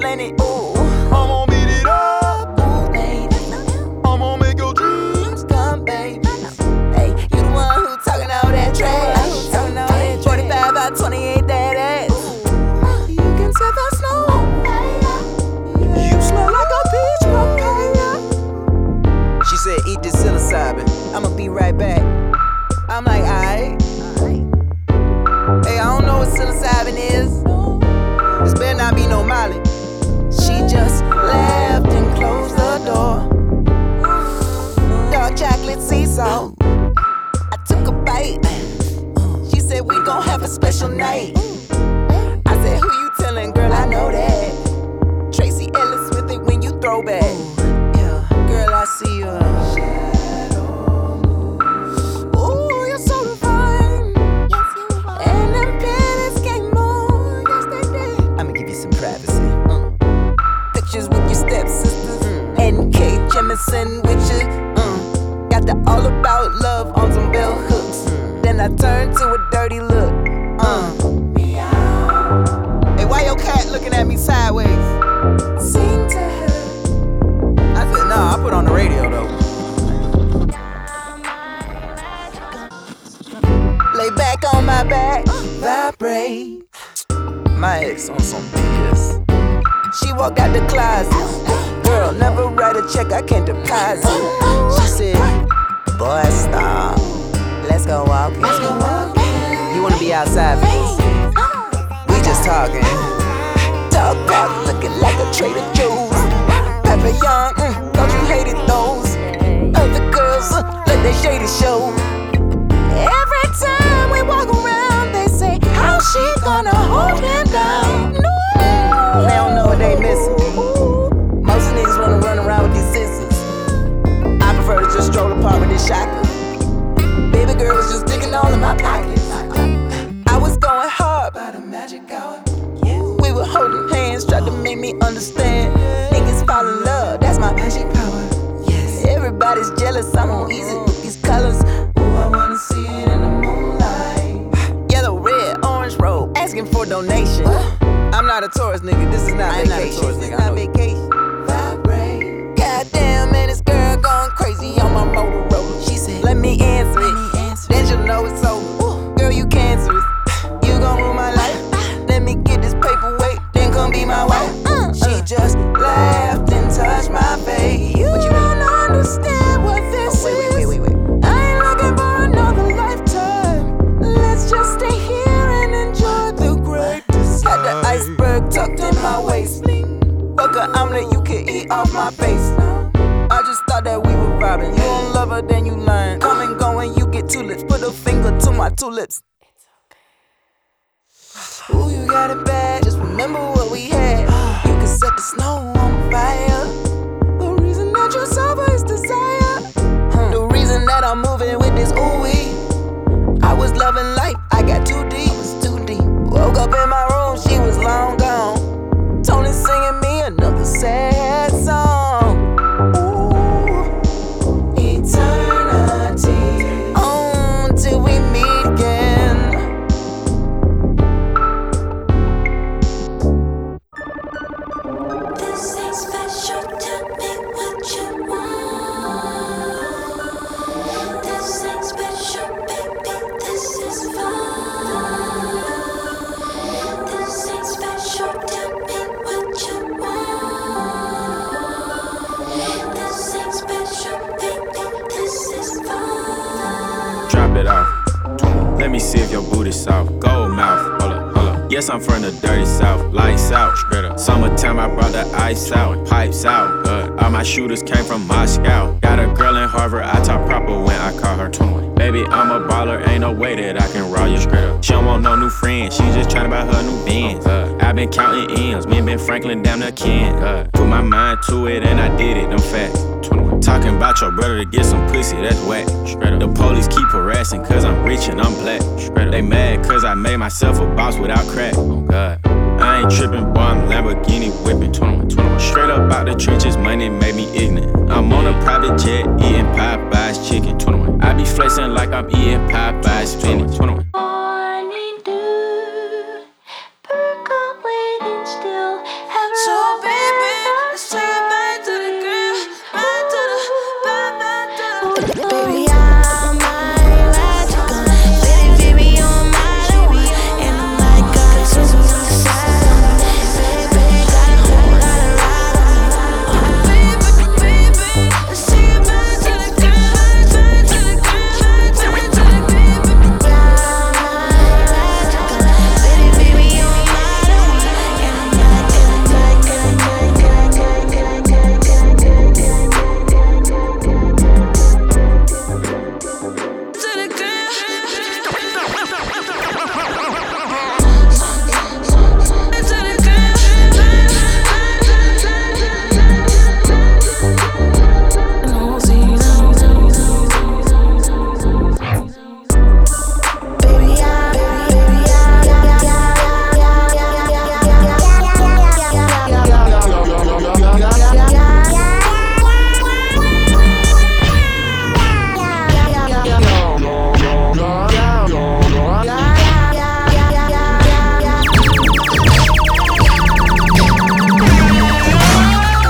slanted. Ooh, I'ma beat it up. Ooh, baby, I'ma make your dreams come, baby. Hey, you the one who talking all that trash. Talking all that 45 by 28, that ass. You can set the snow on fire. You smell like a peach papaya. She said, eat this psilocybin. I'ma be right back. I'm like, alright. Hey, I don't know what psilocybin is. This better not be no Molly. She just laughed and closed the door. Dark chocolate sea salt. I took a bite. She said, we gon' have a special night. I said, who you telling, girl? I know that. Tracy Ellis with it when you throw back. Yeah, girl, I see you. Ooh, you're so divine. Yes, you are. And them panties came on. Yes, they did. I'ma give you some privacy. Pictures with your stepsisters. N.K. Jemisin with you. Got the all about love on some bell hooks. Then I turned to a dirty look. Hey, why your cat looking at me sideways? Sing to her. I said, nah, I put on the radio though. Lay back on my back, vibrate. My ex on some BS. She walked out the closet. Girl, never write a check, I can't deposit. She said, boy, stop. Let's go walking. You wanna be outside, please? We just talking. Talk about looking like a Trader Joe's. Papillon, thought you hated those. Other girls, let their shady show. Every time we walk around, they say, how's she gonna hold him down? No. They don't know what they missing. Most niggas wanna run around with these sisters. I prefer to just stroll apart with this shotgun. Baby girl was just digging all in my pockets. I was going hard by the magic hour. We were holding hands, tried to make me understand. Niggas fall in love, that's my magic power. Yes. Everybody's jealous, I'm on easy with these colors. Ooh, I wanna see it in the moonlight. Yellow, red, orange robe, asking for donation. I'm not a tourist, nigga. This is not vacation. This is not vacation. Vibrate. Goddamn, man, this girl going crazy on my Motorola. She said, let me answer it. Then she'll know it's over. Girl, you cancerous. You gon' rule my life. Let me get this paperweight, then come be my wife. She just laughed and touched my face. You don't understand what this is. Wait. I ain't looking for another lifetime. Let's just stay here and enjoy the great design. Had the iceberg tucked in my waist. Fuck a omelet, you can eat off my face. I just thought that we were vibing. You don't love her, then you learn. Come and go and you get tulips. Put a finger to my tulips. Ooh, you got it bad. Just remember what we had. You can set the snow on fire. The reason that you suffer is desire. The reason that I'm moving with this ooh-wee. I was loving life, I got too deep. Woke up in my room, she was long gone. Tony singing me another sad song. Ooh, eternity. On till we meet again. This ain't special, tell me what you want. This ain't special, baby, this is fun. This ain't special, tell me what you want. This ain't special, baby, this is fun. Drop it off. Let me see if your booty's soft. Gold mouth. Hold up. Yes, I'm from the dirty south. Lights out. Summertime, I brought the ice out. Pipes out. All my shooters came from Moscow. Got a girl in Harvard, I talk proper when I call her 21. Baby, I'm a baller, ain't no way that I can raw you straight up. She don't want no new friends, she just tryna buy her new Benz. I been counting M's, me and Ben Franklin down the can. Put my mind to it and I did it, them facts. Talking about your brother to get some pussy, that's whack. The police keep harassing cause I'm rich and I'm black. They mad cause I made myself a boss without crack. Oh God. I ain't trippin', boy, I'm Lamborghini whippin'. 21. Straight up out the trenches, money made me ignorant. I'm on a private jet, eating Popeye's chicken. 21. I be flexing like I'm eating Popeye's spinach.